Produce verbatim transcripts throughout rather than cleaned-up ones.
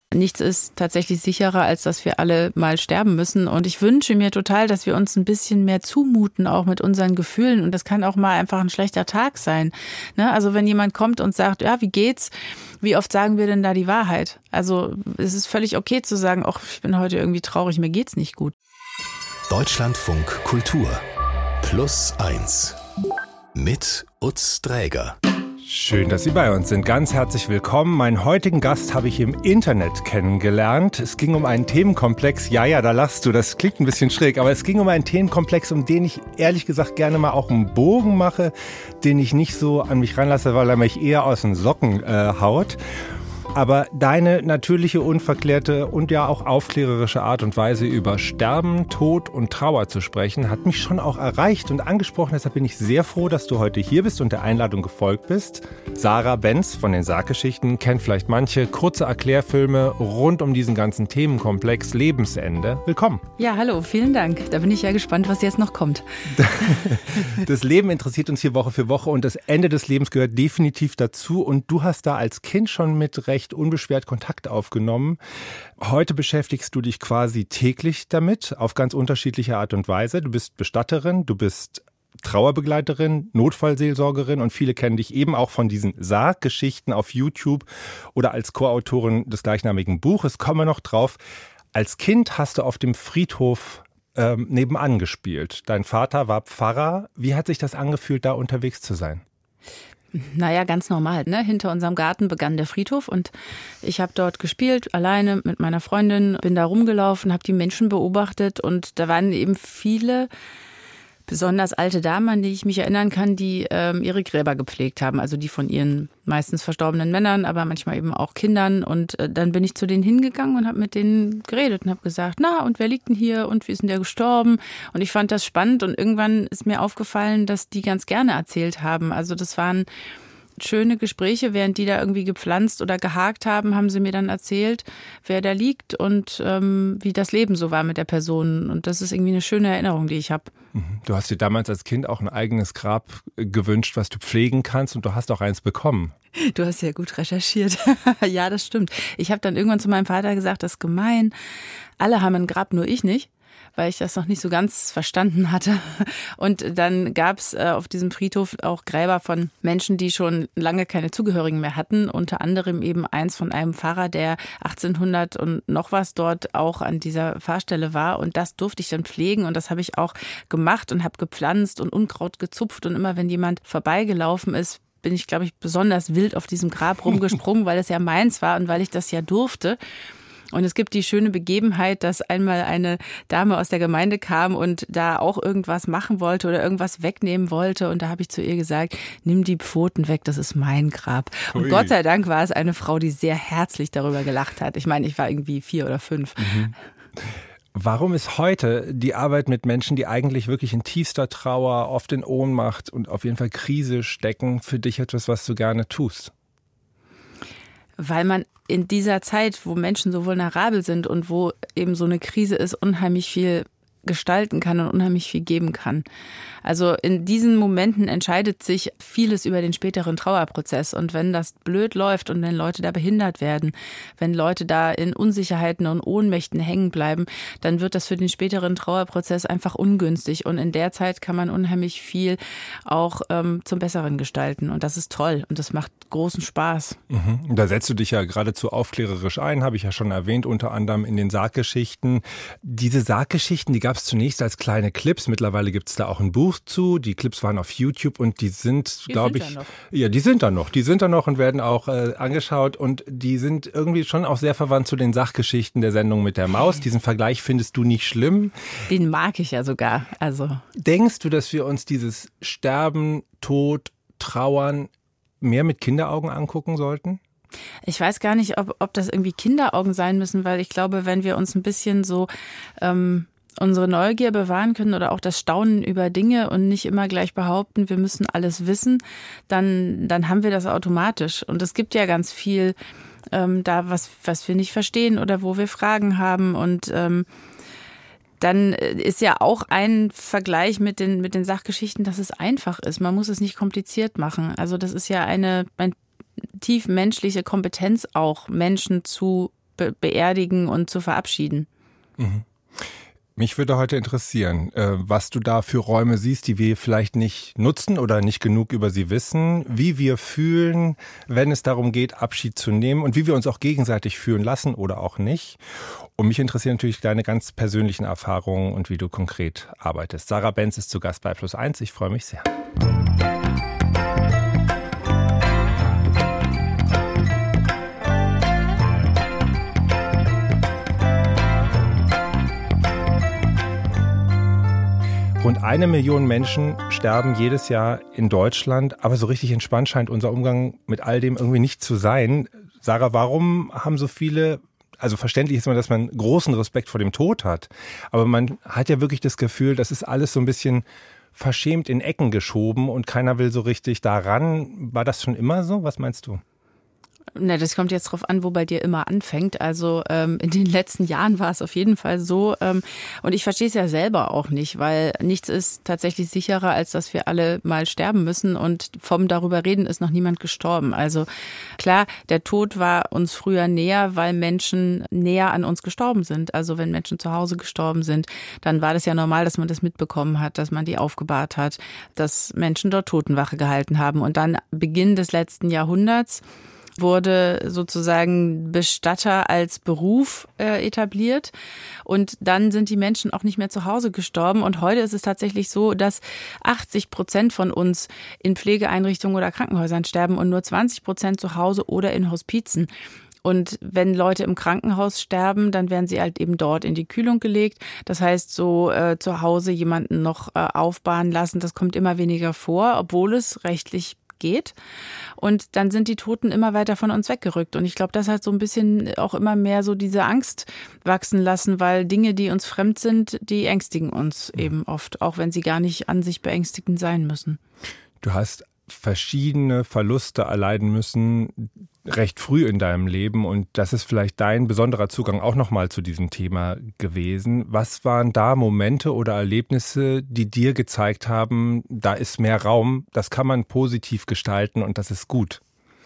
Nichts ist tatsächlich sicherer, als dass wir alle mal sterben müssen. Und ich wünsche mir total, dass wir uns ein bisschen mehr zumuten, auch mit unseren Gefühlen. Und das kann auch mal einfach ein schlechter Tag sein. Ne? Also wenn jemand kommt und sagt, ja, wie geht's? Wie oft sagen wir denn da die Wahrheit? Also es ist völlig okay zu sagen, ach, ich bin heute irgendwie traurig, mir geht's nicht gut. Deutschlandfunk Kultur Plus eins mit Utz Dräger. Schön, dass Sie bei uns sind. Ganz herzlich willkommen. Meinen heutigen Gast habe ich im Internet kennengelernt. Es ging um einen Themenkomplex. Ja, ja, da lachst du. Das klingt ein bisschen schräg. Aber es ging um einen Themenkomplex, um den ich ehrlich gesagt gerne mal auch einen Bogen mache, den ich nicht so an mich ranlasse, weil er mich eher aus den Socken äh, haut. Aber deine natürliche, unverklärte und ja auch aufklärerische Art und Weise über Sterben, Tod und Trauer zu sprechen, hat mich schon auch erreicht und angesprochen. Deshalb bin ich sehr froh, dass du heute hier bist und der Einladung gefolgt bist. Sarah Benz von den Sarggeschichten kennt vielleicht manche kurze Erklärfilme rund um diesen ganzen Themenkomplex Lebensende. Willkommen. Ja, hallo, vielen Dank. Da bin ich ja gespannt, was jetzt noch kommt. Das Leben interessiert uns hier Woche für Woche und das Ende des Lebens gehört definitiv dazu. Und du hast da als Kind schon mit recht unbeschwert Kontakt aufgenommen. Heute beschäftigst du dich quasi täglich damit, auf ganz unterschiedliche Art und Weise. Du bist Bestatterin, du bist Trauerbegleiterin, Notfallseelsorgerin und viele kennen dich eben auch von diesen Sarggeschichten auf YouTube oder als Co-Autorin des gleichnamigen Buches. Kommen wir noch drauf. Als Kind hast du auf dem Friedhof ähm, nebenan gespielt. Dein Vater war Pfarrer. Wie hat sich das angefühlt, da unterwegs zu sein? Naja, ganz normal. Ne? Hinter unserem Garten begann der Friedhof und ich habe dort gespielt, alleine mit meiner Freundin, bin da rumgelaufen, habe die Menschen beobachtet und da waren eben viele besonders alte Damen, an die ich mich erinnern kann, die ähm, ihre Gräber gepflegt haben, also die von ihren meistens verstorbenen Männern, aber manchmal eben auch Kindern. Und äh, dann bin ich zu denen hingegangen und habe mit denen geredet und habe gesagt, na, und wer liegt denn hier und wie ist denn der gestorben? Und ich fand das spannend und irgendwann ist mir aufgefallen, dass die ganz gerne erzählt haben. Also das waren schöne Gespräche, während die da irgendwie gepflanzt oder gehakt haben, haben sie mir dann erzählt, wer da liegt und ähm, wie das Leben so war mit der Person. Und das ist irgendwie eine schöne Erinnerung, die ich habe. Du hast dir damals als Kind auch ein eigenes Grab gewünscht, was du pflegen kannst und du hast auch eins bekommen. Du hast ja gut recherchiert. Ja, das stimmt. Ich habe dann irgendwann zu meinem Vater gesagt, das ist gemein. Alle haben ein Grab, nur ich nicht, weil ich das noch nicht so ganz verstanden hatte. Und dann gab es äh, auf diesem Friedhof auch Gräber von Menschen, die schon lange keine Zugehörigen mehr hatten. Unter anderem eben eins von einem Pfarrer, der achtzehnhundert und noch was dort auch an dieser Pfarrstelle war. Und das durfte ich dann pflegen und das habe ich auch gemacht und habe gepflanzt und Unkraut gezupft. Und immer wenn jemand vorbeigelaufen ist, bin ich, glaube ich, besonders wild auf diesem Grab rumgesprungen, weil es ja meins war und weil ich das ja durfte. Und es gibt die schöne Begebenheit, dass einmal eine Dame aus der Gemeinde kam und da auch irgendwas machen wollte oder irgendwas wegnehmen wollte. Und da habe ich zu ihr gesagt, nimm die Pfoten weg, das ist mein Grab. Und Ui. Gott sei Dank war es eine Frau, die sehr herzlich darüber gelacht hat. Ich meine, ich war irgendwie vier oder fünf. Mhm. Warum ist heute die Arbeit mit Menschen, die eigentlich wirklich in tiefster Trauer, oft in Ohnmacht und auf jeden Fall Krise stecken, für dich etwas, was du gerne tust? Weil man in dieser Zeit, wo Menschen so vulnerabel sind und wo eben so eine Krise ist, unheimlich viel gestalten kann und unheimlich viel geben kann. Also in diesen Momenten entscheidet sich vieles über den späteren Trauerprozess. Und wenn das blöd läuft und wenn Leute da behindert werden, wenn Leute da in Unsicherheiten und Ohnmächten hängen bleiben, dann wird das für den späteren Trauerprozess einfach ungünstig. Und in der Zeit kann man unheimlich viel auch ähm, zum Besseren gestalten. Und das ist toll und das macht großen Spaß. Mhm. Da setzt du dich ja geradezu aufklärerisch ein, habe ich ja schon erwähnt, unter anderem in den Sarggeschichten. Diese Sarggeschichten, die gab es zunächst als kleine Clips. Mittlerweile gibt es da auch ein Buch zu. Die Clips waren auf YouTube und die sind, glaube ich, ja, die sind da noch. Die sind da noch und werden auch äh, angeschaut und die sind irgendwie schon auch sehr verwandt zu den Sachgeschichten der Sendung mit der Maus. Diesen Vergleich findest du nicht schlimm? Den mag ich ja sogar. Also denkst du, dass wir uns dieses Sterben, Tod, Trauern mehr mit Kinderaugen angucken sollten? Ich weiß gar nicht, ob, ob das irgendwie Kinderaugen sein müssen, weil ich glaube, wenn wir uns ein bisschen so ähm, unsere Neugier bewahren können oder auch das Staunen über Dinge und nicht immer gleich behaupten, wir müssen alles wissen, dann, dann haben wir das automatisch. Und es gibt ja ganz viel ähm, da, was, was wir nicht verstehen oder wo wir Fragen haben. Und ähm, dann ist ja auch ein Vergleich mit den, mit den Sachgeschichten, dass es einfach ist. Man muss es nicht kompliziert machen. Also das ist ja eine, eine tief menschliche Kompetenz auch, Menschen zu be- beerdigen und zu verabschieden. Mhm. Mich würde heute interessieren, was du da für Räume siehst, die wir vielleicht nicht nutzen oder nicht genug über sie wissen, wie wir fühlen, wenn es darum geht, Abschied zu nehmen und wie wir uns auch gegenseitig fühlen lassen oder auch nicht. Und mich interessieren natürlich deine ganz persönlichen Erfahrungen und wie du konkret arbeitest. Sarah Benz ist zu Gast bei Plus eins. Ich freue mich sehr. Rund eine Million Menschen sterben jedes Jahr in Deutschland, aber so richtig entspannt scheint unser Umgang mit all dem irgendwie nicht zu sein. Sarah, warum haben so viele, also verständlich ist immer, dass man großen Respekt vor dem Tod hat, aber man hat ja wirklich das Gefühl, das ist alles so ein bisschen verschämt in Ecken geschoben und keiner will so richtig daran. War das schon immer so? Was meinst du? Na, das kommt jetzt drauf an, wo bei dir immer anfängt. Also ähm, in den letzten Jahren war es auf jeden Fall so. Ähm, und ich verstehe es ja selber auch nicht, weil nichts ist tatsächlich sicherer, als dass wir alle mal sterben müssen. Und vom darüber reden ist noch niemand gestorben. Also klar, der Tod war uns früher näher, weil Menschen näher an uns gestorben sind. Also wenn Menschen zu Hause gestorben sind, dann war das ja normal, dass man das mitbekommen hat, dass man die aufgebahrt hat, dass Menschen dort Totenwache gehalten haben. Und dann Beginn des letzten Jahrhunderts wurde sozusagen Bestatter als Beruf äh, etabliert und dann sind die Menschen auch nicht mehr zu Hause gestorben und heute ist es tatsächlich so, dass achtzig Prozent von uns in Pflegeeinrichtungen oder Krankenhäusern sterben und nur zwanzig Prozent zu Hause oder in Hospizen. Und wenn Leute im Krankenhaus sterben, dann werden sie halt eben dort in die Kühlung gelegt. Das heißt, so äh, zu Hause jemanden noch äh, aufbahren lassen, das kommt immer weniger vor, obwohl es rechtlich geht. Und dann sind die Toten immer weiter von uns weggerückt. Und ich glaube, das hat so ein bisschen auch immer mehr so diese Angst wachsen lassen, weil Dinge, die uns fremd sind, die ängstigen uns eben oft, auch wenn sie gar nicht an sich beängstigend sein müssen. Du hast verschiedene Verluste erleiden müssen, recht früh in deinem Leben und das ist vielleicht dein besonderer Zugang auch nochmal zu diesem Thema gewesen. Was waren da Momente oder Erlebnisse, die dir gezeigt haben, da ist mehr Raum, das kann man positiv gestalten und das ist gut?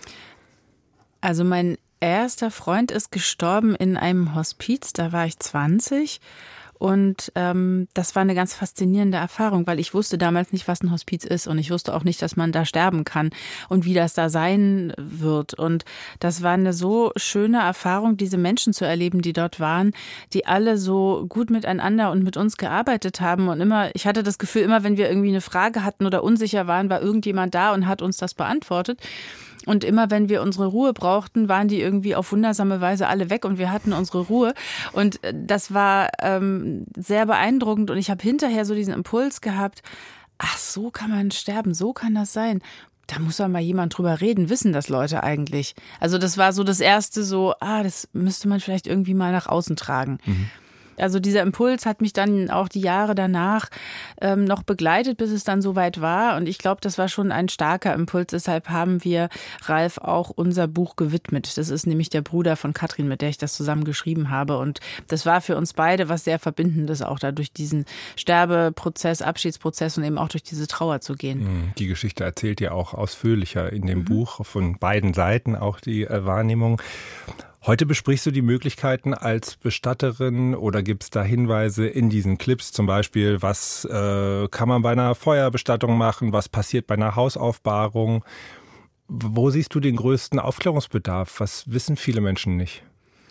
Also mein erster Freund ist gestorben in einem Hospiz, da war ich zwanzig. Und ähm, das war eine ganz faszinierende Erfahrung, weil ich wusste damals nicht, was ein Hospiz ist und ich wusste auch nicht, dass man da sterben kann und wie das da sein wird. Und das war eine so schöne Erfahrung, diese Menschen zu erleben, die dort waren, die alle so gut miteinander und mit uns gearbeitet haben. Und immer, ich hatte das Gefühl, immer wenn wir irgendwie eine Frage hatten oder unsicher waren, war irgendjemand da und hat uns das beantwortet. Und immer, wenn wir unsere Ruhe brauchten, waren die irgendwie auf wundersame Weise alle weg und wir hatten unsere Ruhe. Und das war ähm, sehr beeindruckend. Und ich habe hinterher so diesen Impuls gehabt, ach, so kann man sterben, so kann das sein. Da muss doch mal jemand drüber reden, wissen das Leute eigentlich. Also das war so das erste so, ah, das müsste man vielleicht irgendwie mal nach außen tragen. Mhm. Also dieser Impuls hat mich dann auch die Jahre danach ähm, noch begleitet, bis es dann soweit war. Und ich glaube, das war schon ein starker Impuls. Deshalb haben wir Ralf auch unser Buch gewidmet. Das ist nämlich der Bruder von Katrin, mit der ich das zusammen geschrieben habe. Und das war für uns beide was sehr Verbindendes, auch da durch diesen Sterbeprozess, Abschiedsprozess und eben auch durch diese Trauer zu gehen. Die Geschichte erzählt ihr auch ausführlicher in dem mhm. Buch, von beiden Seiten auch die äh, Wahrnehmung. Heute besprichst du die Möglichkeiten als Bestatterin oder gibt es da Hinweise in diesen Clips, zum Beispiel, was äh, kann man bei einer Feuerbestattung machen, was passiert bei einer Hausaufbahrung? Wo siehst du den größten Aufklärungsbedarf? Was wissen viele Menschen nicht?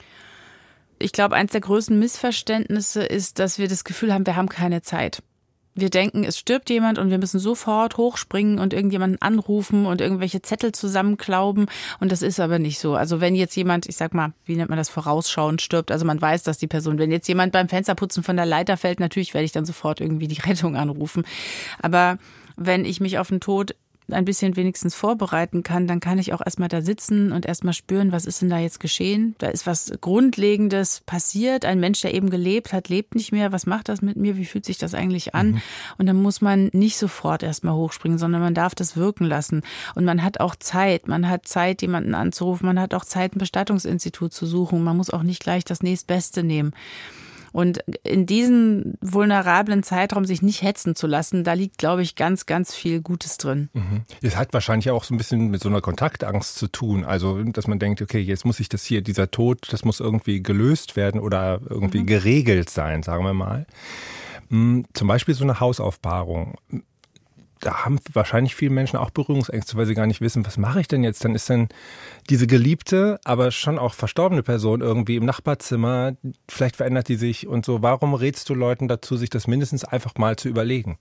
Ich glaube, eins der größten Missverständnisse ist, dass wir das Gefühl haben, wir haben keine Zeit. Wir denken, es stirbt jemand und wir müssen sofort hochspringen und irgendjemanden anrufen und irgendwelche Zettel zusammenklauben. Und das ist aber nicht so. Also wenn jetzt jemand, ich sag mal, wie nennt man das, vorausschauend stirbt, also man weiß, dass die Person, wenn jetzt jemand beim Fensterputzen von der Leiter fällt, natürlich werde ich dann sofort irgendwie die Rettung anrufen. Aber wenn ich mich auf den Tod ein bisschen wenigstens vorbereiten kann, dann kann ich auch erstmal da sitzen und erstmal spüren, was ist denn da jetzt geschehen? Da ist was Grundlegendes passiert. Ein Mensch, der eben gelebt hat, lebt nicht mehr. Was macht das mit mir? Wie fühlt sich das eigentlich an? Mhm. Und dann muss man nicht sofort erstmal hochspringen, sondern man darf das wirken lassen. Und man hat auch Zeit. Man hat Zeit, jemanden anzurufen. Man hat auch Zeit, ein Bestattungsinstitut zu suchen. Man muss auch nicht gleich das nächstbeste nehmen. Und in diesen vulnerablen Zeitraum sich nicht hetzen zu lassen, da liegt, glaube ich, ganz, ganz viel Gutes drin. Mhm. Es hat wahrscheinlich auch so ein bisschen mit so einer Kontaktangst zu tun. Also, dass man denkt, okay, jetzt muss ich das hier, dieser Tod, das muss irgendwie gelöst werden oder irgendwie mhm. geregelt sein, sagen wir mal. Zum Beispiel so eine Hausaufbahrung. Da haben wahrscheinlich viele Menschen auch Berührungsängste, weil sie gar nicht wissen, was mache ich denn jetzt? Dann ist dann diese geliebte, aber schon auch verstorbene Person irgendwie im Nachbarzimmer, vielleicht verändert die sich und so. Warum rätst du Leuten dazu, sich das mindestens einfach mal zu überlegen?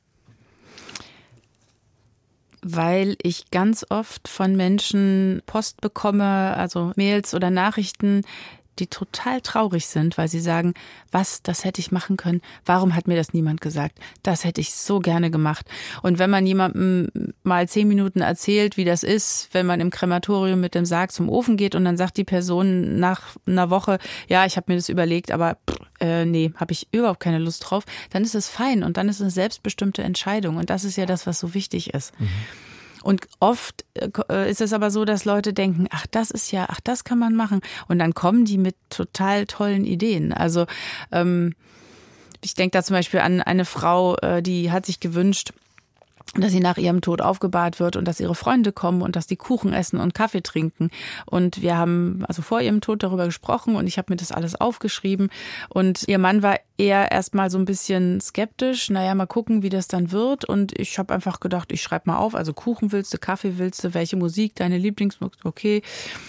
Weil ich ganz oft von Menschen Post bekomme, also Mails oder Nachrichten, die total traurig sind, weil sie sagen, was, das hätte ich machen können, warum hat mir das niemand gesagt? Das hätte ich so gerne gemacht. Und wenn man jemandem mal zehn Minuten erzählt, wie das ist, wenn man im Krematorium mit dem Sarg zum Ofen geht und dann sagt die Person nach einer Woche, ja, ich habe mir das überlegt, aber äh, nee, habe ich überhaupt keine Lust drauf, dann ist es fein und dann ist es eine selbstbestimmte Entscheidung und das ist ja das, was so wichtig ist. Mhm. Und oft ist es aber so, dass Leute denken, ach, das ist ja, ach, das kann man machen. Und dann kommen die mit total tollen Ideen. Also ähm, ich denke da zum Beispiel an eine Frau, die hat sich gewünscht, dass sie nach ihrem Tod aufgebahrt wird und dass ihre Freunde kommen und dass die Kuchen essen und Kaffee trinken. Und wir haben also vor ihrem Tod darüber gesprochen und ich habe mir das alles aufgeschrieben. Und ihr Mann war eher erstmal so ein bisschen skeptisch. Naja, mal gucken, wie das dann wird. Und ich habe einfach gedacht, ich schreibe mal auf. Also Kuchen willst du, Kaffee willst du, welche Musik, deine Lieblingsmusik, okay.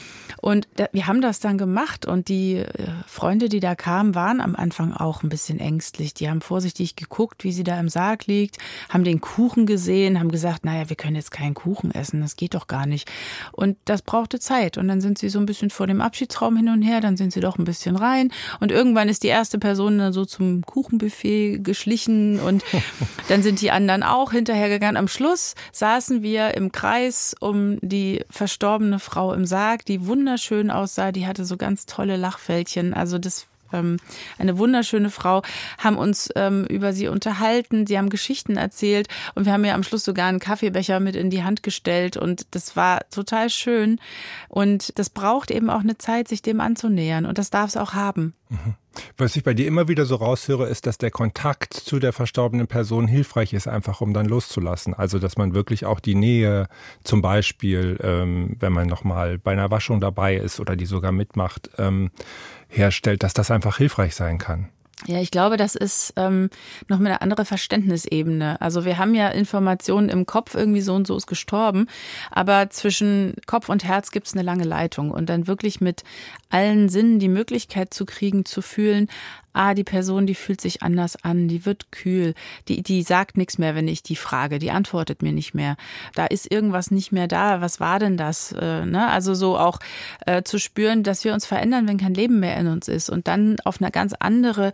Und wir haben das dann gemacht und die Freunde, die da kamen, waren am Anfang auch ein bisschen ängstlich. Die haben vorsichtig geguckt, wie sie da im Sarg liegt, haben den Kuchen gesehen, haben gesagt, naja, wir können jetzt keinen Kuchen essen, das geht doch gar nicht. Und das brauchte Zeit. Und dann sind sie so ein bisschen vor dem Abschiedsraum hin und her, dann sind sie doch ein bisschen rein. Und irgendwann ist die erste Person dann so zum Kuchenbuffet geschlichen und dann sind die anderen auch hinterhergegangen. Am Schluss saßen wir im Kreis um die verstorbene Frau im Sarg, die wunderschön wunderschön aussah, die hatte so ganz tolle Lachfältchen, also das ähm, eine wunderschöne Frau, haben uns ähm, über sie unterhalten, sie haben Geschichten erzählt und wir haben ihr am Schluss sogar einen Kaffeebecher mit in die Hand gestellt und das war total schön und das braucht eben auch eine Zeit, sich dem anzunähern und das darf es auch haben. Mhm. Was ich bei dir immer wieder so raushöre, ist, dass der Kontakt zu der verstorbenen Person hilfreich ist, einfach um dann loszulassen. Also, dass man wirklich auch die Nähe, zum Beispiel, ähm, wenn man nochmal bei einer Waschung dabei ist oder die sogar mitmacht, ähm, herstellt, dass das einfach hilfreich sein kann. Ja, ich glaube, das ist ähm, noch mal eine andere Verständnisebene. Also wir haben ja Informationen im Kopf, irgendwie so und so ist gestorben, aber zwischen Kopf und Herz gibt es eine lange Leitung und dann wirklich mit allen Sinnen die Möglichkeit zu kriegen, zu fühlen, ah, die Person, die fühlt sich anders an, die wird kühl, die, die sagt nichts mehr, wenn ich die frage, die antwortet mir nicht mehr. Da ist irgendwas nicht mehr da, was war denn das? Äh, ne? Also so auch äh, zu spüren, dass wir uns verändern, wenn kein Leben mehr in uns ist und dann auf eine ganz andere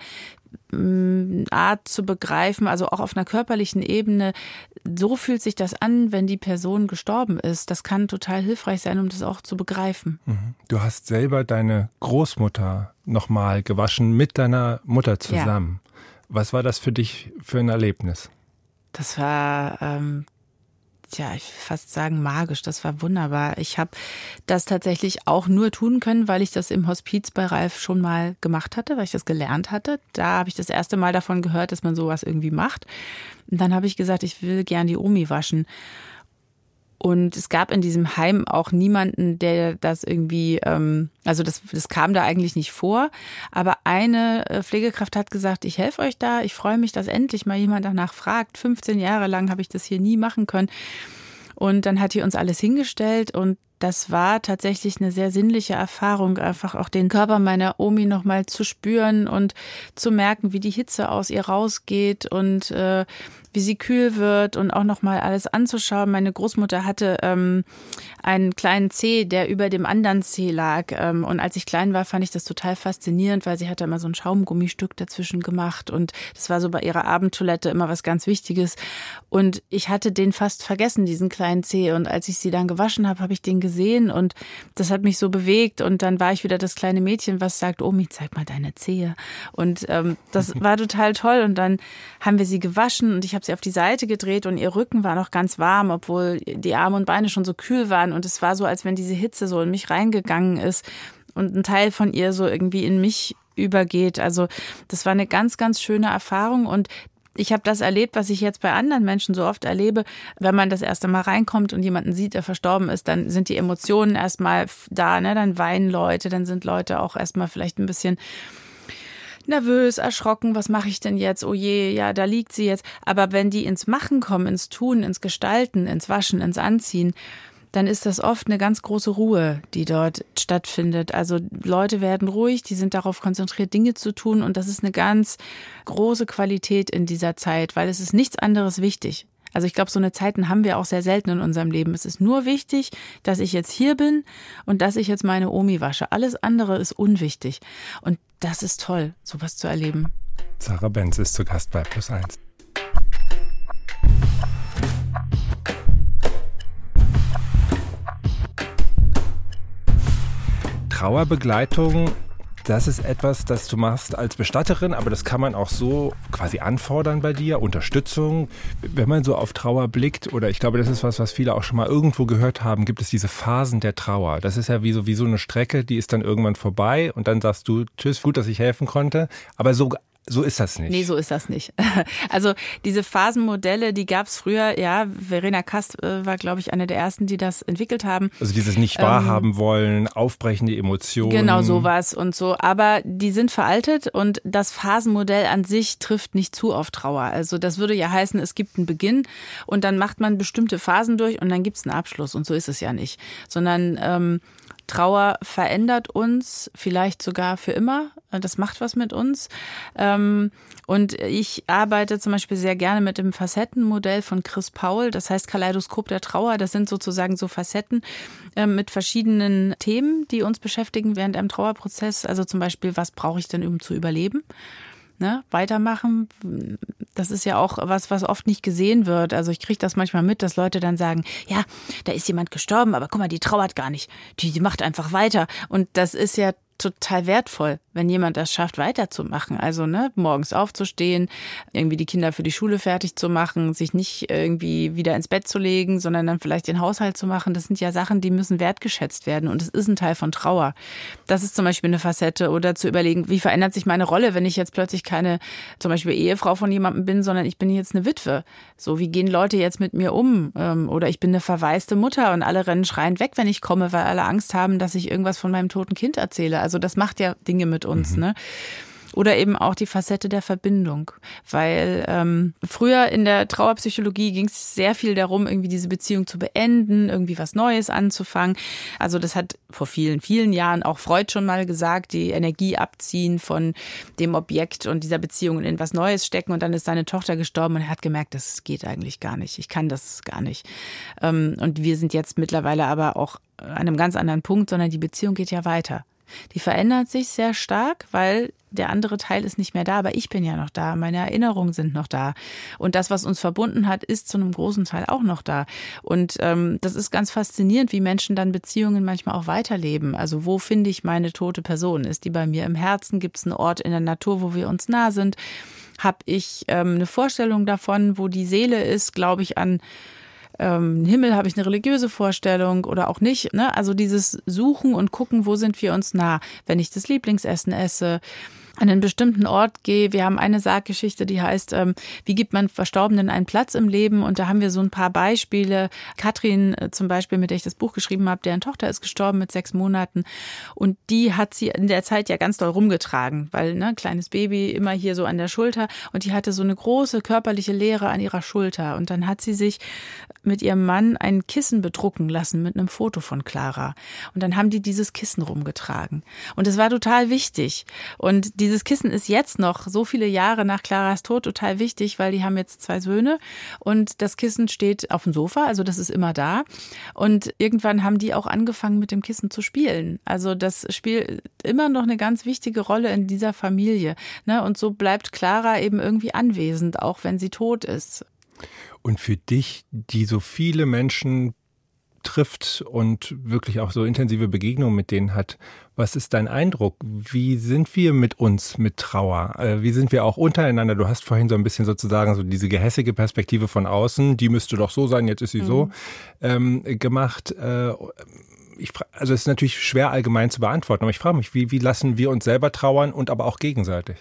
Art zu begreifen, also auch auf einer körperlichen Ebene, so fühlt sich das an, wenn die Person gestorben ist. Das kann total hilfreich sein, um das auch zu begreifen. Du hast selber deine Großmutter nochmal gewaschen mit deiner Mutter zusammen. Ja. Was war das für dich für ein Erlebnis? Das war ähm Tja, ich will fast sagen magisch, das war wunderbar. Ich habe das tatsächlich auch nur tun können, weil ich das im Hospiz bei Ralf schon mal gemacht hatte, weil ich das gelernt hatte. Da habe ich das erste Mal davon gehört, dass man sowas irgendwie macht. Und dann habe ich gesagt, ich will gern die Omi waschen. Und es gab in diesem Heim auch niemanden, der das irgendwie, ähm, also das, das kam da eigentlich nicht vor. Aber eine Pflegekraft hat gesagt, ich helfe euch da, ich freue mich, dass endlich mal jemand danach fragt. fünfzehn Jahre lang habe ich das hier nie machen können. Und dann hat die uns alles hingestellt und das war tatsächlich eine sehr sinnliche Erfahrung, einfach auch den Körper meiner Omi nochmal zu spüren und zu merken, wie die Hitze aus ihr rausgeht und äh, wie sie kühl wird und auch nochmal alles anzuschauen. Meine Großmutter hatte ähm, einen kleinen Zeh, der über dem anderen Zeh lag. Ähm, und als ich klein war, fand ich das total faszinierend, weil sie hatte immer so ein Schaumgummistück dazwischen gemacht. Und das war so bei ihrer Abendtoilette immer was ganz Wichtiges. Und ich hatte den fast vergessen, diesen kleinen Zeh. Und als ich sie dann gewaschen habe, habe ich den gesehen. Und das hat mich so bewegt. Und dann war ich wieder das kleine Mädchen, was sagt, Omi, zeig mal deine Zehe. Und ähm, das war total toll. Und dann haben wir sie gewaschen und ich habe sie auf die Seite gedreht und ihr Rücken war noch ganz warm, obwohl die Arme und Beine schon so kühl waren und es war so, als wenn diese Hitze so in mich reingegangen ist und ein Teil von ihr so irgendwie in mich übergeht. Also das war eine ganz, ganz schöne Erfahrung und ich habe das erlebt, was ich jetzt bei anderen Menschen so oft erlebe. Wenn man das erste Mal reinkommt und jemanden sieht, der verstorben ist, dann sind die Emotionen erstmal da, ne? Dann weinen Leute, dann sind Leute auch erstmal vielleicht ein bisschen nervös, erschrocken, was mache ich denn jetzt? Oh je, ja, da liegt sie jetzt. Aber wenn die ins Machen kommen, ins Tun, ins Gestalten, ins Waschen, ins Anziehen, dann ist das oft eine ganz große Ruhe, die dort stattfindet. Also Leute werden ruhig, die sind darauf konzentriert, Dinge zu tun und das ist eine ganz große Qualität in dieser Zeit, weil es ist nichts anderes wichtig. Also ich glaube, so eine Zeiten haben wir auch sehr selten in unserem Leben. Es ist nur wichtig, dass ich jetzt hier bin und dass ich jetzt meine Omi wasche. Alles andere ist unwichtig. Und das ist toll, sowas zu erleben. Sarah Benz ist zu Gast bei Plus eins. Trauerbegleitung, das ist etwas, das du machst als Bestatterin, aber das kann man auch so quasi anfordern bei dir, Unterstützung. Wenn man so auf Trauer blickt, oder ich glaube, das ist was, was viele auch schon mal irgendwo gehört haben, gibt es diese Phasen der Trauer. Das ist ja wie so, wie so eine Strecke, die ist dann irgendwann vorbei und dann sagst du, tschüss, gut, dass ich helfen konnte, aber so So ist das nicht. Nee, so ist das nicht. Also diese Phasenmodelle, die gab es früher. Ja, Verena Kast äh, war, glaube ich, eine der ersten, die das entwickelt haben. Also dieses nicht wahrhaben ähm, wollen, aufbrechende Emotionen. Genau, sowas und so. Aber die sind veraltet und das Phasenmodell an sich trifft nicht zu auf Trauer. Also das würde ja heißen, es gibt einen Beginn und dann macht man bestimmte Phasen durch und dann gibt es einen Abschluss. Und so ist es ja nicht. Sondern ähm, Trauer verändert uns, vielleicht sogar für immer. Das macht was mit uns. Und ich arbeite zum Beispiel sehr gerne mit dem Facettenmodell von Chris Paul. Das heißt Kaleidoskop der Trauer. Das sind sozusagen so Facetten mit verschiedenen Themen, die uns beschäftigen während einem Trauerprozess. Also zum Beispiel, was brauche ich denn, um zu überleben? Ne, weitermachen, das ist ja auch was, was oft nicht gesehen wird. Also ich kriege das manchmal mit, dass Leute dann sagen, ja, da ist jemand gestorben, aber guck mal, die trauert gar nicht. Die, die macht einfach weiter. Und das ist ja total wertvoll, wenn jemand das schafft, weiterzumachen. Also ne, morgens aufzustehen, irgendwie die Kinder für die Schule fertig zu machen, sich nicht irgendwie wieder ins Bett zu legen, sondern dann vielleicht den Haushalt zu machen. Das sind ja Sachen, die müssen wertgeschätzt werden und es ist ein Teil von Trauer. Das ist zum Beispiel eine Facette. Oder zu überlegen, wie verändert sich meine Rolle, wenn ich jetzt plötzlich keine zum Beispiel Ehefrau von jemandem bin, sondern ich bin jetzt eine Witwe. So, wie gehen Leute jetzt mit mir um? Oder ich bin eine verwaiste Mutter und alle rennen schreiend weg, wenn ich komme, weil alle Angst haben, dass ich irgendwas von meinem toten Kind erzähle. Also das macht ja Dinge mit uns, mhm. ne? Oder eben auch die Facette der Verbindung, weil ähm, früher in der Trauerpsychologie ging es sehr viel darum, irgendwie diese Beziehung zu beenden, irgendwie was Neues anzufangen. Also das hat vor vielen, vielen Jahren auch Freud schon mal gesagt, die Energie abziehen von dem Objekt und dieser Beziehung in was Neues stecken und dann ist seine Tochter gestorben und er hat gemerkt, das geht eigentlich gar nicht, ich kann das gar nicht. Ähm, und wir sind jetzt mittlerweile aber auch an einem ganz anderen Punkt, sondern die Beziehung geht ja weiter. Die verändert sich sehr stark, weil der andere Teil ist nicht mehr da, aber ich bin ja noch da, meine Erinnerungen sind noch da. Und das, was uns verbunden hat, ist zu einem großen Teil auch noch da. Und ähm, das ist ganz faszinierend, wie Menschen dann Beziehungen manchmal auch weiterleben. Also wo finde ich meine tote Person? Ist die bei mir im Herzen? Gibt es einen Ort in der Natur, wo wir uns nah sind? Habe ich ähm, eine Vorstellung davon, wo die Seele ist? Glaube ich an Ähm, Himmel, habe ich eine religiöse Vorstellung oder auch nicht. Ne? Also dieses Suchen und Gucken, wo sind wir uns nah, wenn ich das Lieblingsessen esse, an einen bestimmten Ort gehe. Wir haben eine Sarggeschichte, die heißt, ähm, wie gibt man Verstorbenen einen Platz im Leben? Und da haben wir so ein paar Beispiele. Katrin äh, zum Beispiel, mit der ich das Buch geschrieben habe, deren Tochter ist gestorben mit sechs Monaten. Und die hat sie in der Zeit ja ganz doll rumgetragen, weil ne, kleines Baby immer hier so an der Schulter. Und die hatte so eine große körperliche Leere an ihrer Schulter. Und dann hat sie sich mit ihrem Mann ein Kissen bedrucken lassen mit einem Foto von Clara. Und dann haben die dieses Kissen rumgetragen. Und es war total wichtig. Und die Dieses Kissen ist jetzt noch, so viele Jahre nach Claras Tod, total wichtig, weil die haben jetzt zwei Söhne und das Kissen steht auf dem Sofa, also das ist immer da. Und irgendwann haben die auch angefangen, mit dem Kissen zu spielen. Also das spielt immer noch eine ganz wichtige Rolle in dieser Familie. Und so bleibt Clara eben irgendwie anwesend, auch wenn sie tot ist. Und für dich, die so viele Menschen trifft und wirklich auch so intensive Begegnungen mit denen hat. Was ist dein Eindruck? Wie sind wir mit uns, mit Trauer? Wie sind wir auch untereinander? Du hast vorhin so ein bisschen sozusagen so diese gehässige Perspektive von außen, die müsste doch so sein, jetzt ist sie mhm. so ähm, gemacht. Äh, ich, also es ist natürlich schwer allgemein zu beantworten, aber ich frage mich, wie, wie lassen wir uns selber trauern und aber auch gegenseitig?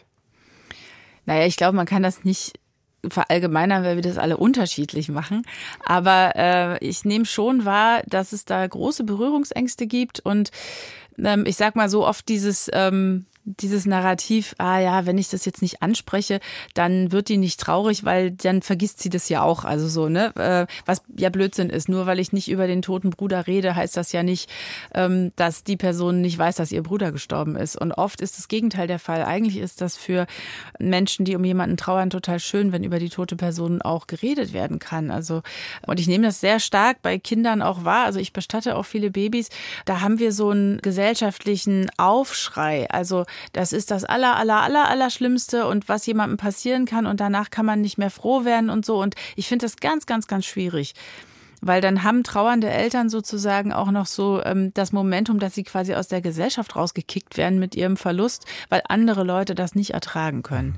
Naja, ich glaube, man kann das nicht verallgemeinern, weil wir das alle unterschiedlich machen. Aber äh, ich nehme schon wahr, dass es da große Berührungsängste gibt und ähm, ich sag mal so oft dieses ähm, dieses Narrativ, ah ja, wenn ich das jetzt nicht anspreche, dann wird die nicht traurig, weil dann vergisst sie das ja auch. Also so, ne? Äh, was ja Blödsinn ist. Nur weil ich nicht über den toten Bruder rede, heißt das ja nicht, ähm, dass die Person nicht weiß, dass ihr Bruder gestorben ist. Und oft ist das Gegenteil der Fall. Eigentlich ist das für Menschen, die um jemanden trauern, total schön, wenn über die tote Person auch geredet werden kann. Also, und ich nehme das sehr stark bei Kindern auch wahr. Also ich bestatte auch viele Babys. Da haben wir so einen gesellschaftlichen Aufschrei. Also das ist das aller, aller, aller, aller Schlimmste und was jemandem passieren kann und danach kann man nicht mehr froh werden und so. Und ich finde das ganz, ganz, ganz schwierig. Weil dann haben trauernde Eltern sozusagen auch noch so ähm, das Momentum, dass sie quasi aus der Gesellschaft rausgekickt werden mit ihrem Verlust, weil andere Leute das nicht ertragen können.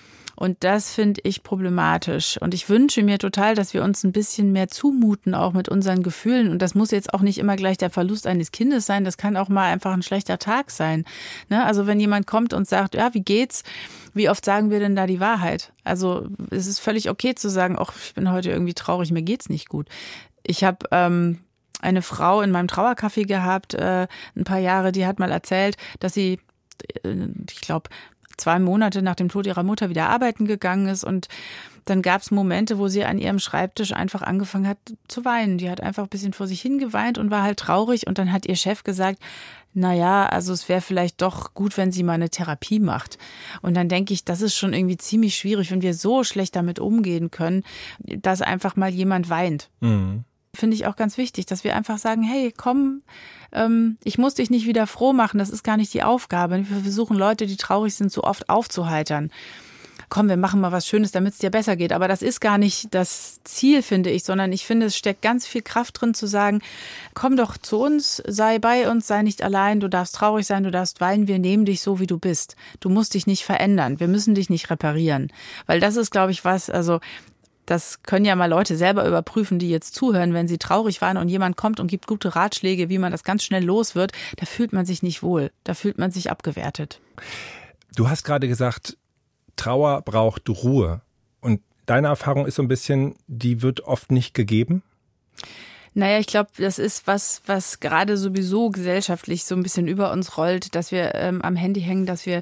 Und das finde ich problematisch. Und ich wünsche mir total, dass wir uns ein bisschen mehr zumuten, auch mit unseren Gefühlen. Und das muss jetzt auch nicht immer gleich der Verlust eines Kindes sein. Das kann auch mal einfach ein schlechter Tag sein. Ne? Also wenn jemand kommt und sagt, ja, wie geht's? Wie oft sagen wir denn da die Wahrheit? Also es ist völlig okay zu sagen, ach, ich bin heute irgendwie traurig, mir geht's nicht gut. Ich habe ähm, eine Frau in meinem Trauercafé gehabt, äh, ein paar Jahre, die hat mal erzählt, dass sie, äh, ich glaube, zwei Monate nach dem Tod ihrer Mutter wieder arbeiten gegangen ist und dann gab es Momente, wo sie an ihrem Schreibtisch einfach angefangen hat zu weinen. Die hat einfach ein bisschen vor sich hingeweint und war halt traurig und dann hat ihr Chef gesagt, na ja, also es wäre vielleicht doch gut, wenn sie mal eine Therapie macht. Und dann denke ich, das ist schon irgendwie ziemlich schwierig, wenn wir so schlecht damit umgehen können, dass einfach mal jemand weint. Mhm. Finde ich auch ganz wichtig, dass wir einfach sagen, hey, komm, ähm, ich muss dich nicht wieder froh machen, das ist gar nicht die Aufgabe. Wir versuchen Leute, die traurig sind, so oft aufzuheitern. Komm, wir machen mal was Schönes, damit es dir besser geht. Aber das ist gar nicht das Ziel, finde ich, sondern ich finde, es steckt ganz viel Kraft drin zu sagen, komm doch zu uns, sei bei uns, sei nicht allein, du darfst traurig sein, du darfst weinen, wir nehmen dich so, wie du bist. Du musst dich nicht verändern, wir müssen dich nicht reparieren. Weil das ist, glaube ich, was, also das können ja mal Leute selber überprüfen, die jetzt zuhören, wenn sie traurig waren und jemand kommt und gibt gute Ratschläge, wie man das ganz schnell los wird, da fühlt man sich nicht wohl, da fühlt man sich abgewertet. Du hast gerade gesagt, Trauer braucht Ruhe. Und deine Erfahrung ist so ein bisschen, die wird oft nicht gegeben? Naja, ich glaube, das ist was, was gerade sowieso gesellschaftlich so ein bisschen über uns rollt, dass wir ähm, am Handy hängen, dass wir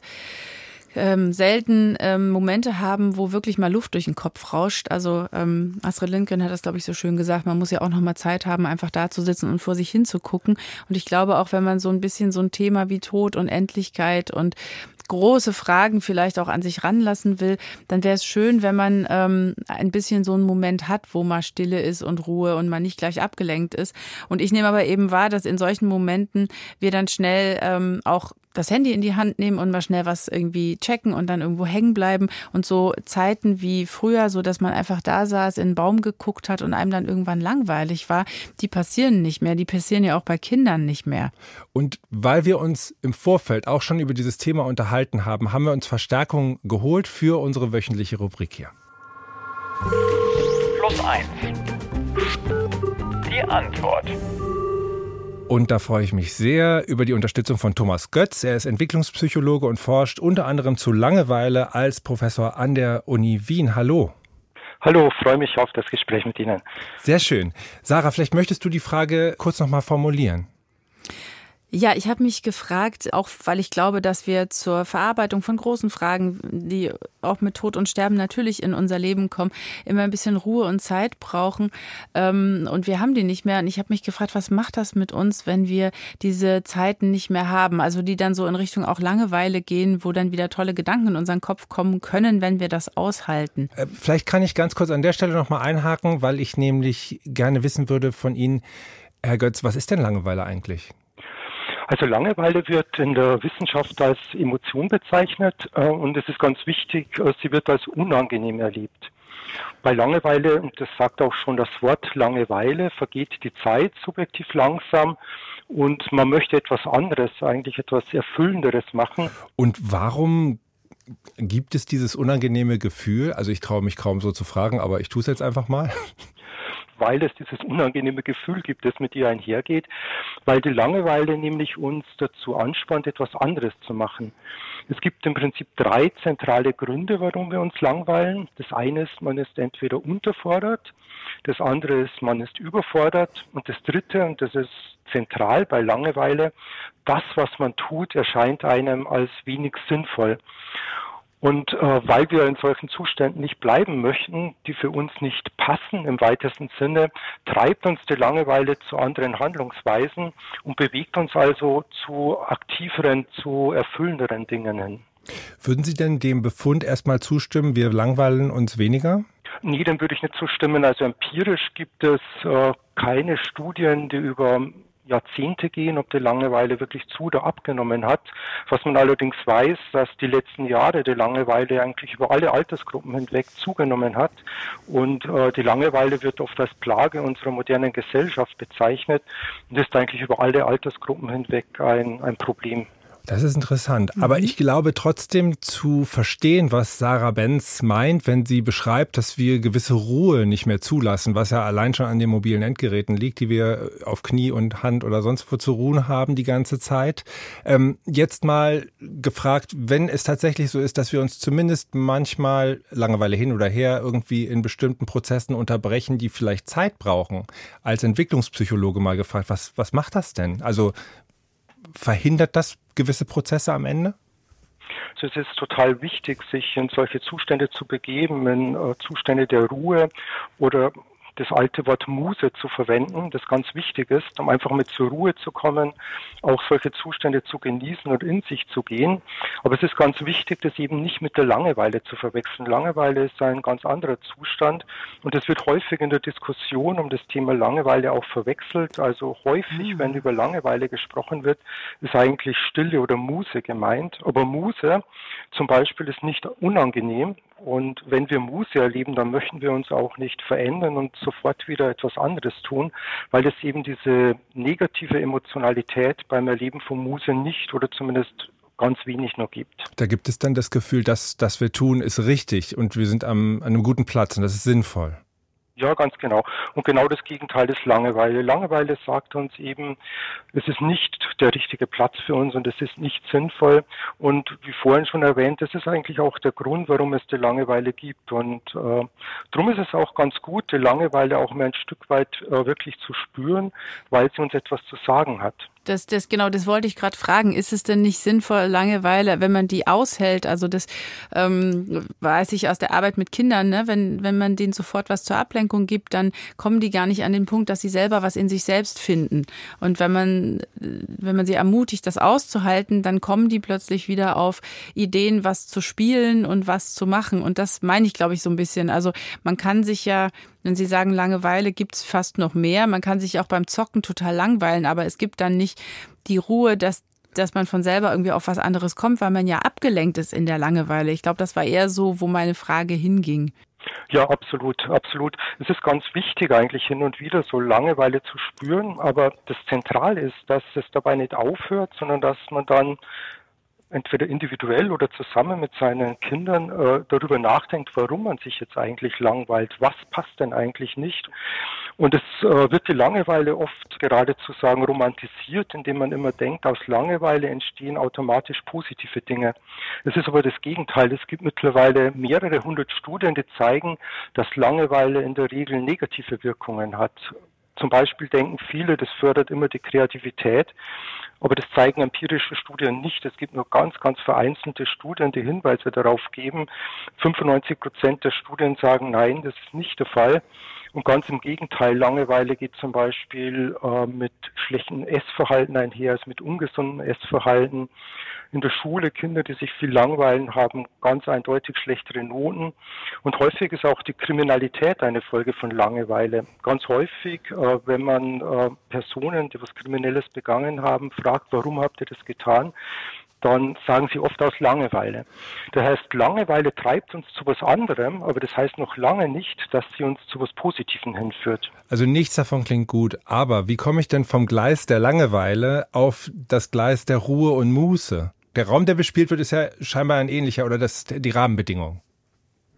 Ähm, selten ähm, Momente haben, wo wirklich mal Luft durch den Kopf rauscht. Also ähm, Astrid Lindgren hat das, glaube ich, so schön gesagt, man muss ja auch noch mal Zeit haben, einfach da zu sitzen und vor sich hinzugucken. Und ich glaube auch, wenn man so ein bisschen so ein Thema wie Tod und Endlichkeit und große Fragen vielleicht auch an sich ranlassen will, dann wäre es schön, wenn man ähm, ein bisschen so einen Moment hat, wo mal Stille ist und Ruhe und man nicht gleich abgelenkt ist. Und ich nehme aber eben wahr, dass in solchen Momenten wir dann schnell ähm, auch das Handy in die Hand nehmen und mal schnell was irgendwie checken und dann irgendwo hängen bleiben. Und so Zeiten wie früher, so dass man einfach da saß, in den Baum geguckt hat und einem dann irgendwann langweilig war, die passieren nicht mehr. Die passieren ja auch bei Kindern nicht mehr. Und weil wir uns im Vorfeld auch schon über dieses Thema unterhalten haben, haben wir uns Verstärkung geholt für unsere wöchentliche Rubrik hier. Plus eins. Die Antwort. Und da freue ich mich sehr über die Unterstützung von Thomas Götz. Er ist Entwicklungspsychologe und forscht unter anderem zu Langeweile als Professor an der Uni Wien. Hallo. Hallo, freue mich auf das Gespräch mit Ihnen. Sehr schön. Sarah, vielleicht möchtest du die Frage kurz noch mal formulieren. Ja, ich habe mich gefragt, auch weil ich glaube, dass wir zur Verarbeitung von großen Fragen, die auch mit Tod und Sterben natürlich in unser Leben kommen, immer ein bisschen Ruhe und Zeit brauchen. Und wir haben die nicht mehr. Und ich habe mich gefragt, was macht das mit uns, wenn wir diese Zeiten nicht mehr haben? Also die dann so in Richtung auch Langeweile gehen, wo dann wieder tolle Gedanken in unseren Kopf kommen können, wenn wir das aushalten. Vielleicht kann ich ganz kurz an der Stelle noch mal einhaken, weil ich nämlich gerne wissen würde von Ihnen, Herr Götz, was ist denn Langeweile eigentlich? Also Langeweile wird in der Wissenschaft als Emotion bezeichnet äh, und es ist ganz wichtig, äh, sie wird als unangenehm erlebt. Bei Langeweile, und das sagt auch schon das Wort Langeweile, vergeht die Zeit subjektiv langsam und man möchte etwas anderes, eigentlich etwas Erfüllenderes machen. Und warum gibt es dieses unangenehme Gefühl? Also ich traue mich kaum so zu fragen, aber ich tue es jetzt einfach mal. weil es dieses unangenehme Gefühl gibt, das mit ihr einhergeht, weil die Langeweile nämlich uns dazu anspannt, etwas anderes zu machen. Es gibt im Prinzip drei zentrale Gründe, warum wir uns langweilen. Das eine ist, man ist entweder unterfordert, das andere ist, man ist überfordert und das dritte, und das ist zentral bei Langeweile, das, was man tut, erscheint einem als wenig sinnvoll. Und äh, weil wir in solchen Zuständen nicht bleiben möchten, die für uns nicht passen im weitesten Sinne, treibt uns die Langeweile zu anderen Handlungsweisen und bewegt uns also zu aktiveren, zu erfüllenderen Dingen hin. Würden Sie denn dem Befund erstmal zustimmen, wir langweilen uns weniger? Nee, dem würde ich nicht zustimmen. Also empirisch gibt es äh, keine Studien, die über Jahrzehnte gehen, ob die Langeweile wirklich zu oder abgenommen hat. Was man allerdings weiß, dass die letzten Jahre die Langeweile eigentlich über alle Altersgruppen hinweg zugenommen hat. Und äh, die Langeweile wird oft als Plage unserer modernen Gesellschaft bezeichnet und ist eigentlich über alle Altersgruppen hinweg ein, ein Problem. Das ist interessant. Aber ich glaube trotzdem zu verstehen, was Sarah Benz meint, wenn sie beschreibt, dass wir gewisse Ruhe nicht mehr zulassen, was ja allein schon an den mobilen Endgeräten liegt, die wir auf Knie und Hand oder sonst wo zu ruhen haben die ganze Zeit. Ähm, jetzt mal gefragt, wenn es tatsächlich so ist, dass wir uns zumindest manchmal, Langeweile hin oder her, irgendwie in bestimmten Prozessen unterbrechen, die vielleicht Zeit brauchen. Als Entwicklungspsychologe mal gefragt, was, was macht das denn? Also verhindert das gewisse Prozesse am Ende? Also es ist total wichtig, sich in solche Zustände zu begeben, in äh, Zustände der Ruhe oder das alte Wort Muse zu verwenden, das ganz wichtig ist, um einfach mit zur Ruhe zu kommen, auch solche Zustände zu genießen und in sich zu gehen. Aber es ist ganz wichtig, das eben nicht mit der Langeweile zu verwechseln. Langeweile ist ein ganz anderer Zustand und es wird häufig in der Diskussion um das Thema Langeweile auch verwechselt. Also häufig, mhm. wenn über Langeweile gesprochen wird, ist eigentlich Stille oder Muse gemeint. Aber Muse zum Beispiel ist nicht unangenehm. Und wenn wir Muse erleben, dann möchten wir uns auch nicht verändern und sofort wieder etwas anderes tun, weil es eben diese negative Emotionalität beim Erleben von Muse nicht oder zumindest ganz wenig noch gibt. Da gibt es dann das Gefühl, dass das wir tun, ist richtig und wir sind am, an einem guten Platz und das ist sinnvoll. Ja, ganz genau. Und genau das Gegenteil ist Langeweile. Langeweile sagt uns eben, es ist nicht der richtige Platz für uns und es ist nicht sinnvoll. Und wie vorhin schon erwähnt, das ist eigentlich auch der Grund, warum es die Langeweile gibt. Und äh, darum ist es auch ganz gut, die Langeweile auch mal ein Stück weit äh, wirklich zu spüren, weil sie uns etwas zu sagen hat. Das, das, genau, das wollte ich gerade fragen. Ist es denn nicht sinnvoll, Langeweile, wenn man die aushält? Also das ähm, weiß ich aus der Arbeit mit Kindern, ne? Wenn, wenn man denen sofort was zur Ablenkung gibt, dann kommen die gar nicht an den Punkt, dass sie selber was in sich selbst finden. Und wenn man, wenn man sie ermutigt, das auszuhalten, dann kommen die plötzlich wieder auf Ideen, was zu spielen und was zu machen. Und das meine ich, glaube ich, so ein bisschen. Also man kann sich ja, wenn Sie sagen, Langeweile gibt's fast noch mehr. Man kann sich auch beim Zocken total langweilen, aber es gibt dann nicht die Ruhe, dass, dass man von selber irgendwie auf was anderes kommt, weil man ja abgelenkt ist in der Langeweile. Ich glaube, das war eher so, wo meine Frage hinging. Ja, absolut, absolut. Es ist ganz wichtig eigentlich hin und wieder so Langeweile zu spüren, aber das Zentrale ist, dass es dabei nicht aufhört, sondern dass man dann entweder individuell oder zusammen mit seinen Kindern äh, darüber nachdenkt, warum man sich jetzt eigentlich langweilt, was passt denn eigentlich nicht. Und es äh, wird die Langeweile oft geradezu sagen romantisiert, indem man immer denkt, aus Langeweile entstehen automatisch positive Dinge. Es ist aber das Gegenteil. Es gibt mittlerweile mehrere hundert Studien, die zeigen, dass Langeweile in der Regel negative Wirkungen hat. Zum Beispiel denken viele, das fördert immer die Kreativität, aber das zeigen empirische Studien nicht. Es gibt nur ganz, ganz vereinzelte Studien, die Hinweise darauf geben. fünfundneunzig Prozent der Studien sagen, nein, das ist nicht der Fall. Und ganz im Gegenteil, Langeweile geht zum Beispiel äh, mit schlechtem Essverhalten einher, als mit ungesundem Essverhalten. In der Schule Kinder, die sich viel langweilen, haben ganz eindeutig schlechtere Noten. Und häufig ist auch die Kriminalität eine Folge von Langeweile. Ganz häufig, äh, wenn man äh, Personen, die was Kriminelles begangen haben, fragt, warum habt ihr das getan, dann sagen sie oft aus Langeweile. Das heißt, Langeweile treibt uns zu was anderem, aber das heißt noch lange nicht, dass sie uns zu was Positivem hinführt. Also nichts davon klingt gut, aber wie komme ich denn vom Gleis der Langeweile auf das Gleis der Ruhe und Muße? Der Raum, der bespielt wird, ist ja scheinbar ein ähnlicher oder das, die Rahmenbedingungen.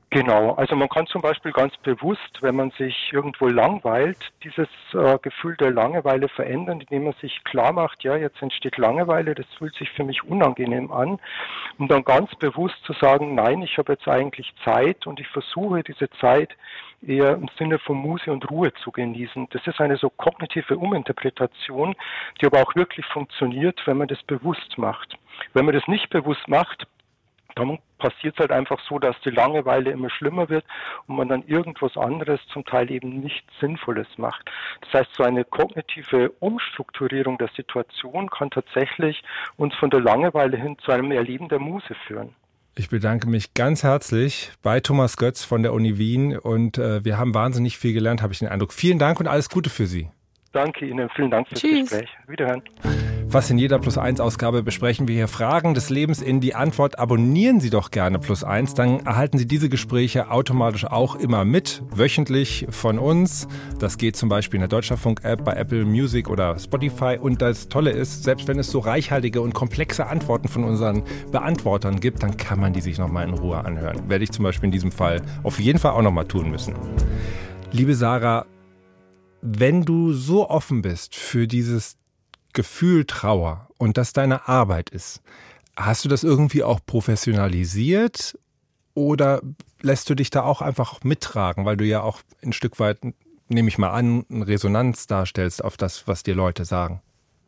Genau, also man kann zum Beispiel ganz bewusst, wenn man sich irgendwo langweilt, dieses äh, Gefühl der Langeweile verändern, indem man sich klar macht, ja, jetzt entsteht Langeweile, das fühlt sich für mich unangenehm an, um dann ganz bewusst zu sagen, nein, ich habe jetzt eigentlich Zeit und ich versuche diese Zeit eher im Sinne von Muße und Ruhe zu genießen. Das ist eine so kognitive Uminterpretation, die aber auch wirklich funktioniert, wenn man das bewusst macht. Wenn man das nicht bewusst macht, dann passiert es halt einfach so, dass die Langeweile immer schlimmer wird und man dann irgendwas anderes, zum Teil eben nichts Sinnvolles macht. Das heißt, so eine kognitive Umstrukturierung der Situation kann tatsächlich uns von der Langeweile hin zu einem Erleben der Muße führen. Ich bedanke mich ganz herzlich bei Thomas Götz von der Uni Wien und äh, wir haben wahnsinnig viel gelernt, habe ich den Eindruck. Vielen Dank und alles Gute für Sie. Danke Ihnen, vielen Dank fürs Tschüss. Gespräch. Wiederhören. Was in jeder Plus eins Ausgabe besprechen wir hier Fragen des Lebens in die Antwort. Abonnieren Sie doch gerne Plus eins, dann erhalten Sie diese Gespräche automatisch auch immer mit, wöchentlich von uns. Das geht zum Beispiel in der Deutschlandfunk-App, bei Apple Music oder Spotify. Und das Tolle ist, selbst wenn es so reichhaltige und komplexe Antworten von unseren Beantwortern gibt, dann kann man die sich nochmal in Ruhe anhören. Werde ich zum Beispiel in diesem Fall auf jeden Fall auch nochmal tun müssen. Liebe Sarah, wenn du so offen bist für dieses Gefühl Trauer und das deine Arbeit ist, hast du das irgendwie auch professionalisiert oder lässt du dich da auch einfach mittragen, weil du ja auch ein Stück weit, nehme ich mal an, eine Resonanz darstellst auf das, was dir Leute sagen?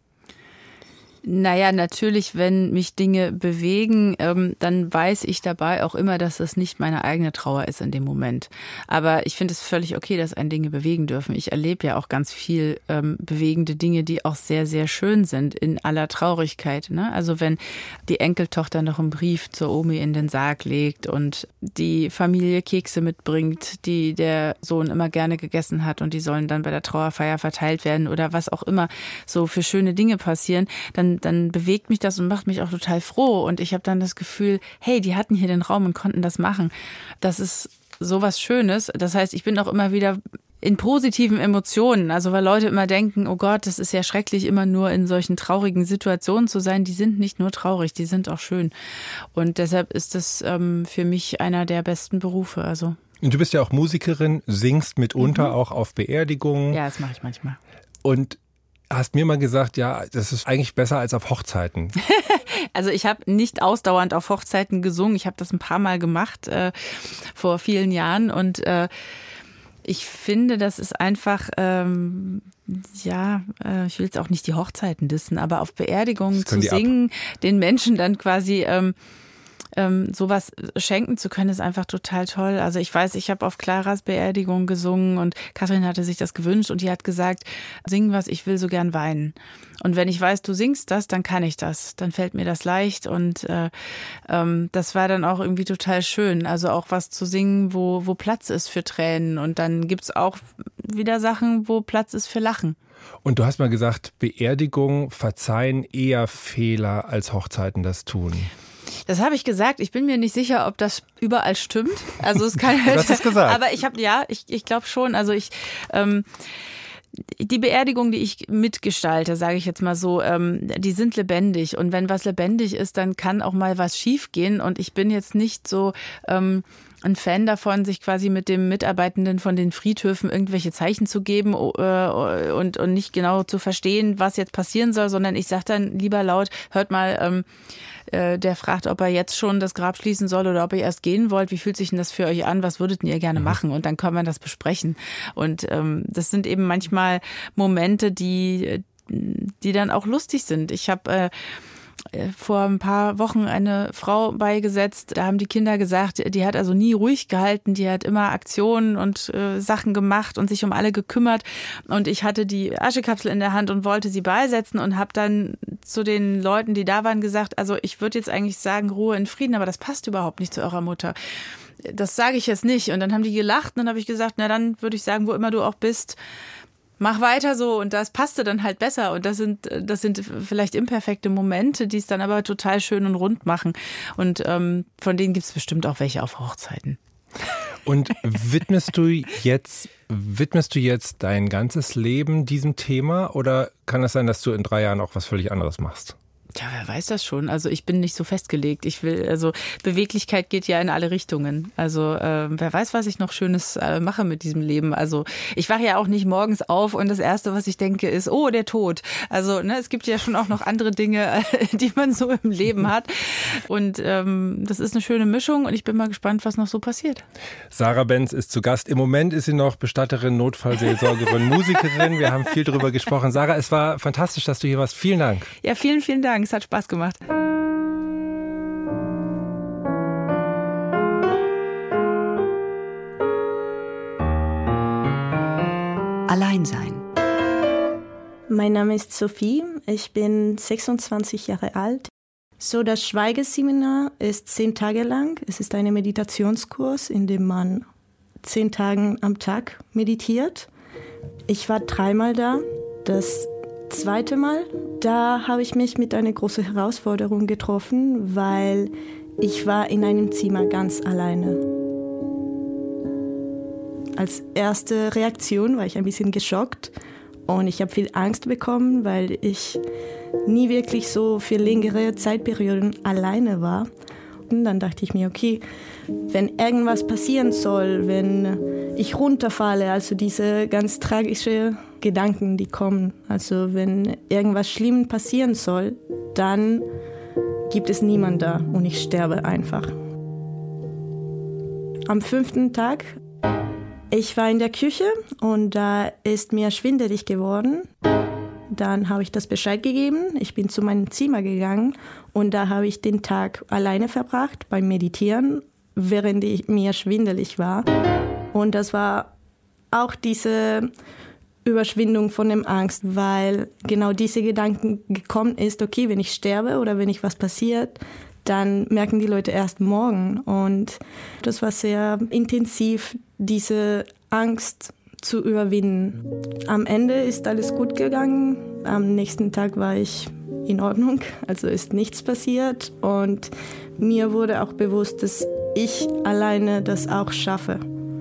Naja, natürlich, wenn mich Dinge bewegen, ähm, dann weiß ich dabei auch immer, dass das nicht meine eigene Trauer ist in dem Moment. Aber ich finde es völlig okay, dass einen Dinge bewegen dürfen. Ich erlebe ja auch ganz viel ähm, bewegende Dinge, die auch sehr, sehr schön sind in aller Traurigkeit. Ne? Also wenn die Enkeltochter noch einen Brief zur Omi in den Sarg legt und die Familie Kekse mitbringt, die der Sohn immer gerne gegessen hat und die sollen dann bei der Trauerfeier verteilt werden oder was auch immer so für schöne Dinge passieren, dann dann bewegt mich das und macht mich auch total froh. Und ich habe dann das Gefühl, hey, die hatten hier den Raum und konnten das machen. Das ist sowas Schönes. Das heißt, ich bin auch immer wieder in positiven Emotionen. Also weil Leute immer denken, oh Gott, das ist ja schrecklich, immer nur in solchen traurigen Situationen zu sein. Die sind nicht nur traurig, die sind auch schön. Und deshalb ist das ähm, für mich einer der besten Berufe. Also. Und du bist ja auch Musikerin, singst mitunter mhm. auch auf Beerdigungen. Ja, das mache ich manchmal. Und hast mir mal gesagt, ja, das ist eigentlich besser als auf Hochzeiten. Also ich habe nicht ausdauernd auf Hochzeiten gesungen. Ich habe das ein paar Mal gemacht äh, vor vielen Jahren. Und äh, ich finde, das ist einfach, ähm, ja, äh, ich will jetzt auch nicht die Hochzeiten dissen, aber auf Beerdigungen zu singen, ab. den Menschen dann quasi ähm, Ähm, sowas schenken zu können, ist einfach total toll. Also ich weiß, ich habe auf Claras Beerdigung gesungen und Katrin hatte sich das gewünscht und die hat gesagt, sing was, ich will so gern weinen. Und wenn ich weiß, du singst das, dann kann ich das. Dann fällt mir das leicht und äh, ähm, das war dann auch irgendwie total schön. Also auch was zu singen, wo, wo Platz ist für Tränen und dann gibt's auch wieder Sachen, wo Platz ist für Lachen. Und du hast mal gesagt, Beerdigungen verzeihen eher Fehler, als Hochzeiten das tun. Das habe ich gesagt. Ich bin mir nicht sicher, ob das überall stimmt. Also es kann. Du hast es gesagt. Aber ich habe ja, ich, ich glaube schon. Also ich ähm, die Beerdigung, die ich mitgestalte, sage ich jetzt mal so, ähm, die sind lebendig. Und wenn was lebendig ist, dann kann auch mal was schiefgehen. Und ich bin jetzt nicht so ähm, ein Fan davon, sich quasi mit dem Mitarbeitenden von den Friedhöfen irgendwelche Zeichen zu geben äh, und, und nicht genau zu verstehen, was jetzt passieren soll, sondern ich sage dann lieber laut, hört mal, ähm, äh, der fragt, ob er jetzt schon das Grab schließen soll oder ob ihr erst gehen wollt. Wie fühlt sich denn das für euch an? Was würdet ihr gerne machen? Und dann kann man das besprechen. Und ähm, das sind eben manchmal Momente, die, die dann auch lustig sind. Ich habe äh, vor ein paar Wochen eine Frau beigesetzt, da haben die Kinder gesagt, die hat also nie ruhig gehalten, die hat immer Aktionen und äh, Sachen gemacht und sich um alle gekümmert und ich hatte die Aschekapsel in der Hand und wollte sie beisetzen und habe dann zu den Leuten, die da waren, gesagt, also ich würde jetzt eigentlich sagen, Ruhe in Frieden, aber das passt überhaupt nicht zu eurer Mutter. Das sage ich jetzt nicht. Und dann haben die gelacht und dann habe ich gesagt, na dann würde ich sagen, wo immer du auch bist, mach weiter so und das passte dann halt besser und das sind das sind vielleicht imperfekte Momente, die es dann aber total schön und rund machen und ähm, von denen gibt es bestimmt auch welche auf Hochzeiten. Und widmest du jetzt widmest du jetzt dein ganzes Leben diesem Thema oder kann es sein, dass du in drei Jahren auch was völlig anderes machst? Ja, wer weiß das schon. Also ich bin nicht so festgelegt. Ich will, also Beweglichkeit geht ja in alle Richtungen. Also äh, wer weiß, was ich noch Schönes äh, mache mit diesem Leben. Also ich wache ja auch nicht morgens auf und das Erste, was ich denke, ist, oh, der Tod. Also ne, es gibt ja schon auch noch andere Dinge, die man so im Leben hat. Und ähm, das ist eine schöne Mischung und ich bin mal gespannt, was noch so passiert. Sarah Benz ist zu Gast. Im Moment ist sie noch Bestatterin, Notfallseelsorgerin, Musikerin. Wir haben viel darüber gesprochen. Sarah, es war fantastisch, dass du hier warst. Vielen Dank. Ja, vielen, vielen Dank. Es hat Spaß gemacht. Alleinsein. Mein Name ist Sophie, ich bin sechsundzwanzig Jahre alt. So, das Schweigeseminar ist zehn Tage lang. Es ist ein Meditationskurs, in dem man zehn Tage am Tag meditiert. Ich war dreimal da. Das zweite Mal, da habe ich mich mit einer großen Herausforderung getroffen, weil ich war in einem Zimmer ganz alleine. Als erste Reaktion war ich ein bisschen geschockt und ich habe viel Angst bekommen, weil ich nie wirklich so für längere Zeitperioden alleine war. Und dann dachte ich mir, okay, wenn irgendwas passieren soll, wenn ich runterfalle, also diese ganz tragischen Gedanken, die kommen, also wenn irgendwas Schlimmes passieren soll, dann gibt es niemanden da und ich sterbe einfach. Am fünften Tag, ich war in der Küche und da ist mir schwindelig geworden. Dann habe ich das Bescheid gegeben, ich bin zu meinem Zimmer gegangen und da habe ich den Tag alleine verbracht beim Meditieren, während ich mir schwindelig war. Und das war auch diese Überwindung von der Angst, weil genau diese Gedanken gekommen ist, okay, wenn ich sterbe oder wenn ich was passiert, dann merken die Leute erst morgen. Und das war sehr intensiv, diese Angst zu überwinden. Am Ende ist alles gut gegangen. Am nächsten Tag war ich in Ordnung, also ist nichts passiert. Und mir wurde auch bewusst, dass ich alleine das auch schaffe.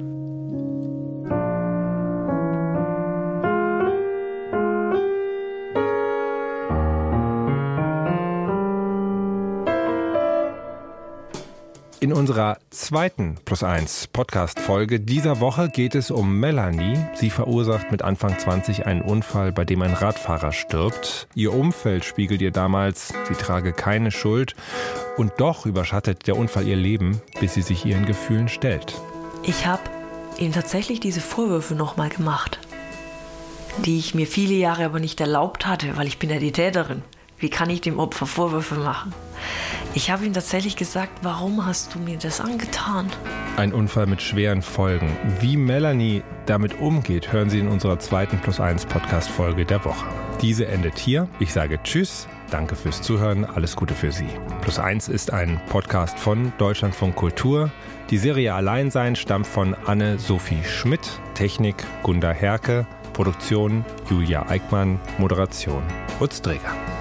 In unserer zweiten Plus eins Podcast-Folge dieser Woche geht es um Melanie. Sie verursacht mit Anfang zwanzig einen Unfall, bei dem ein Radfahrer stirbt. Ihr Umfeld spiegelt ihr damals, sie trage keine Schuld. Und doch überschattet der Unfall ihr Leben, bis sie sich ihren Gefühlen stellt. Ich habe ihm tatsächlich diese Vorwürfe nochmal gemacht, die ich mir viele Jahre aber nicht erlaubt hatte, weil ich bin ja die Täterin. Wie kann ich dem Opfer Vorwürfe machen? Ich habe ihm tatsächlich gesagt, warum hast du mir das angetan? Ein Unfall mit schweren Folgen. Wie Melanie damit umgeht, hören Sie in unserer zweiten Plus eins Podcast-Folge der Woche. Diese endet hier. Ich sage Tschüss, danke fürs Zuhören, alles Gute für Sie. Plus eins ist ein Podcast von Deutschlandfunk Kultur. Die Serie Alleinsein stammt von Anne-Sophie Schmidt, Technik Gunda Herke, Produktion Julia Eickmann, Moderation Utz Dreger.